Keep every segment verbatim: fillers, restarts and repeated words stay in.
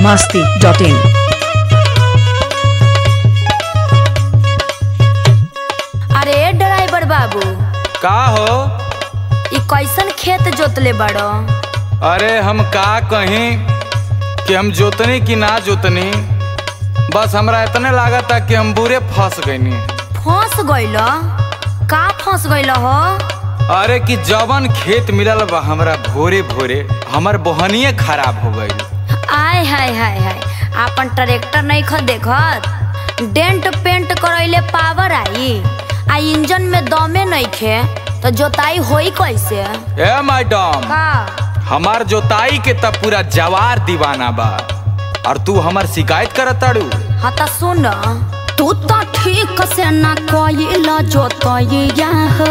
masti dot in। अरे driver बाबू का हो? ई कैसन खेत जोतले बड़ो? अरे हम का कहीं कि हम जोतनी कि ना जोतनी, बस हमरा इतने लागत कि हम बुरे फंस गईनी। फंस गइल? का फंस गइल हो? अरे कि जवन खेत मिलल बा हमरा भोरे भोरे हमर बहनिए खराब हो गई। आय हाय हाय हाय, आपन ट्रैक्टर नहीं ख देखत? डेंट पेंट करैले पावर आई आ इंजन में दमे नहीं खे तो जोताई होई कैसे? ए मैडम, का हमार जोताई के तब पूरा जवार दीवाना बा और तू हमार शिकायत करत ताड़ू। हाँ तो सुन, तू तो ठीक से ना कइला जोतइया हो।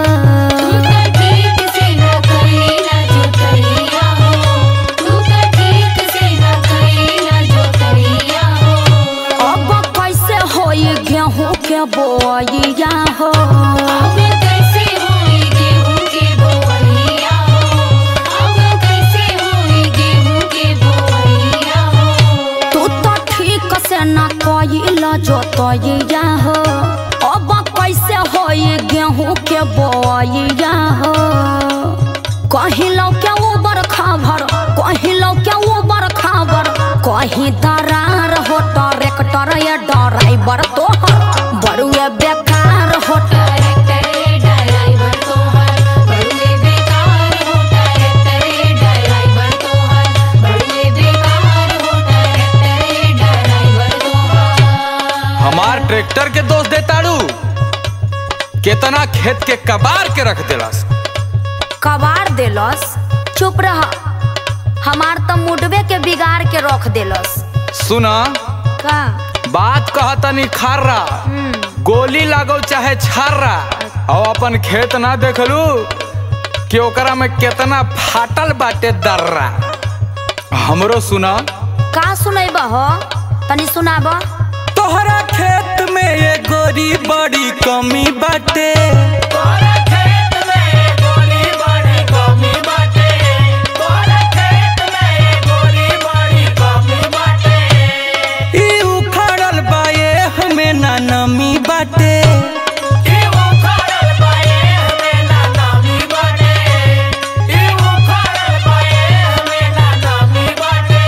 गेहूं के बोइया हो, अब कैसे होई गेहूं के बोइया हो, अब कैसे होई गेहूं के बोइया हो। तू तो ठीक से ना कइला जोतइया हो, अब कैसे होई गेहूं के बोइया हो। कहिलो के ऊबर खबर, कहिलो के ऊबर खबर, कहीं दरार हो ट्रैक्टर या ड्राइवर तोहर बड़ुए बेकार हो। ट्रैक्टर ड्राइवर तोहर बड़ुए बेकार हो, ट्रैक्टर ड्राइवर तोहर बड़ुए बेकार हो, ट्रैक्टर ड्राइवर तोहर। हमार ट्रैक्टर के दोस्त दे ताड़ू, केतना खेत के कबार के रख देलस। कबार देलस? चुप रह, हमार तो मुडवे के बिगाड़ के रख देलस। सुना का बात कहतनी खर्रा, गोली लागो चाहे छर्रा, और अपन खेत ना देखलू कि ओकरा में केतना फाटल बाटे दर्रा। हमरो सुना। का सुनैबा हो? तनी सुनाबा। तोहरा खेत में ये गोरी बड़ी कमी बाटे, तोहरा खेत में ये गोरी बड़ी कमी बाटे, तोहरा खेत में ये गोरी बड़ी कमी बाटे। ई उखड़ल बा ये हमें ना नमी बाटे, ई उखड़ल बा ये हमें ना नमी बाटे, ई उखड़ल बा ये हमें ना नमी बाटे।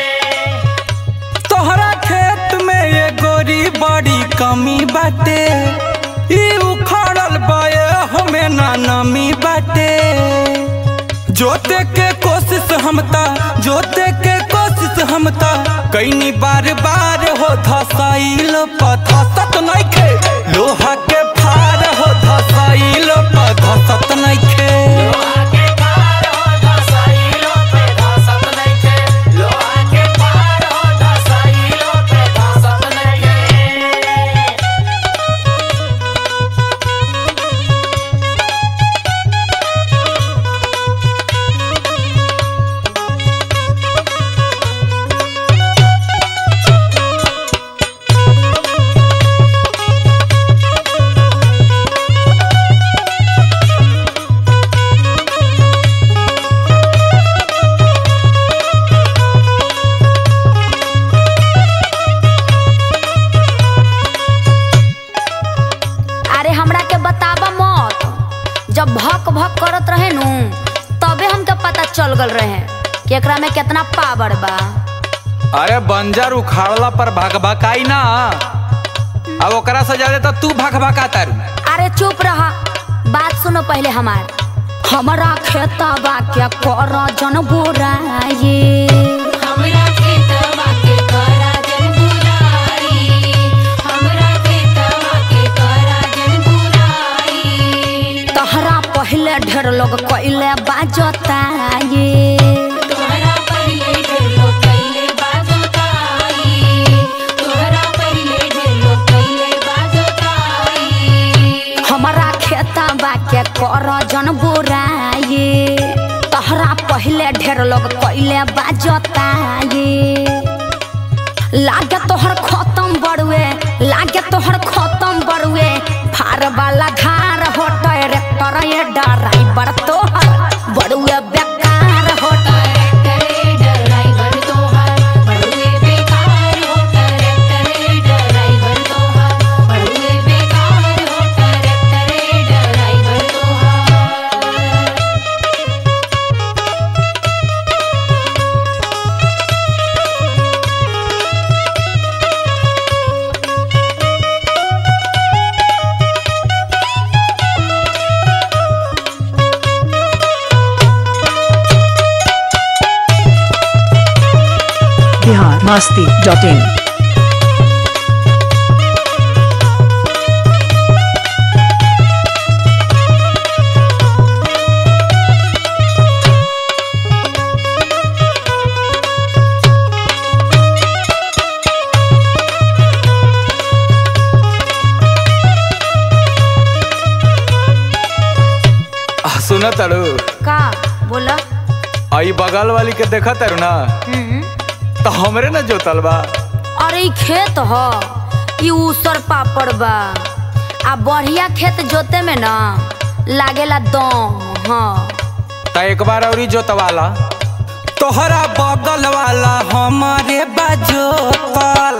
तोहरा खेत में ये गोरी बड़ी कमी बाटे, ई उखड़ल बा ये हमें ना नमी बाटे। जोते के कोशिश हमता, जोते के कोशिश हमता कईनी बार बार हो, धसाइल पधसत नइखे लोहा के फार हो, धसाइल पधसत नइखे लोहा के फार हो, धसाइल पधसत नइखे लोहा के फार हो, धसाइल पधसत नइखे। जब भक भक करत रहे नु तबे हमके पता चल गल रहे कि एकरा में कितना पावर बा। अरे बंजर उखाड़ला पर भगभकाई ना, अब ओकरा से ज्यादा तो तू भगभका तारू। अरे चुप रहा, बात सुनो पहले हमार। हमरा खेतवा के कर जन बुराई, हमरा खेतवा के कर जन बुराई, हमरा खेतवा के कर जन बुराई। तहरा पहले ढेर लोग कइले बाजताई, तोहरा पहले ढेर लोग कइले बाजताई, तोहरा पहले ढेर लोग कइले बाजताई। हमरा खेतवा के कर जन बुराई, तहरा पहले ढेर लोग कइले बाजताई। लागे तोहर खत्म बड़ुए, लागे तोहर खत्म बड़ुए, फार वाला धार हो ट्रैक्टर ये ड्राइवर तोहर बड़ुए बेकार हो, ट्रैक्टर ड्राइवर तोहर बड़ुए बेकार। masti dot in. सुना तारू का बोला? आई बगल वाली के देखा तारू ना हम्म, तो हमरे ना जोतल बा। अरे ई खेत ह, ई ऊसर पापड़ बा। आ बढ़िया खेत जोते में ना लागेला दम। हाँ ता एक बार औरी जोतवाला। तोहरा बगल वाला हमारे बा जोतल।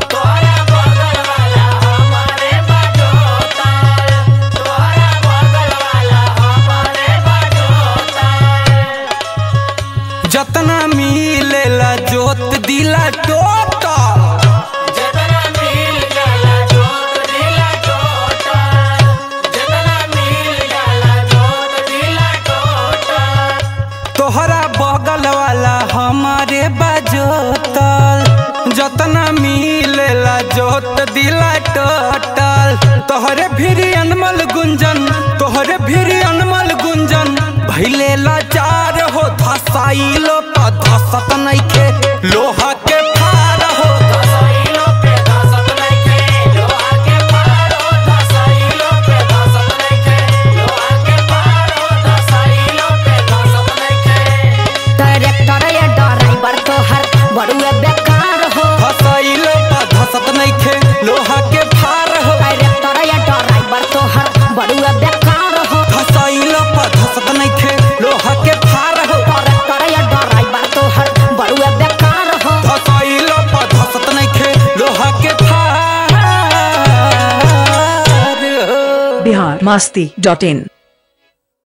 जतना मिलेला जोत दिला टोटल। जतना मिल जाला जोत दिला टोटल। जतना मिल जाला जोत दिला टोटल। तोहरा बगल वाला हमारे बाजोतल। जतना मिलेला जोत दिला टोटल। तोहरे भिरी अनमल गुंजन, तोहरे भिरी अनमल गुंजन भइले लाचार हो। धसाइलो पे धसत नइखे लोहा के फार हो। धसाइलो पे धसत नइखे लोहा के फार हो। धसाइलो पे धसत नइखे लोहा के फार हो। धसाइलो पे धसत नइखे। ट्रैक्टर या ड्राइवर तोहर बड़ुए बेकार हो। धसाइलो पे धसत नइखे लोहा के फार हो। ट्रैक्टर या ड्राइवर तोहर बड़ुए बेकार हो। धसाइलो पे धसत नइखे लोहा के फार हो। ट्रैक्टर या ड्राइवर तोहर बड़ुए बेकार हो। धसाइलो पे धसत नइखे लोहा के फार हो। Bihar masti dot in.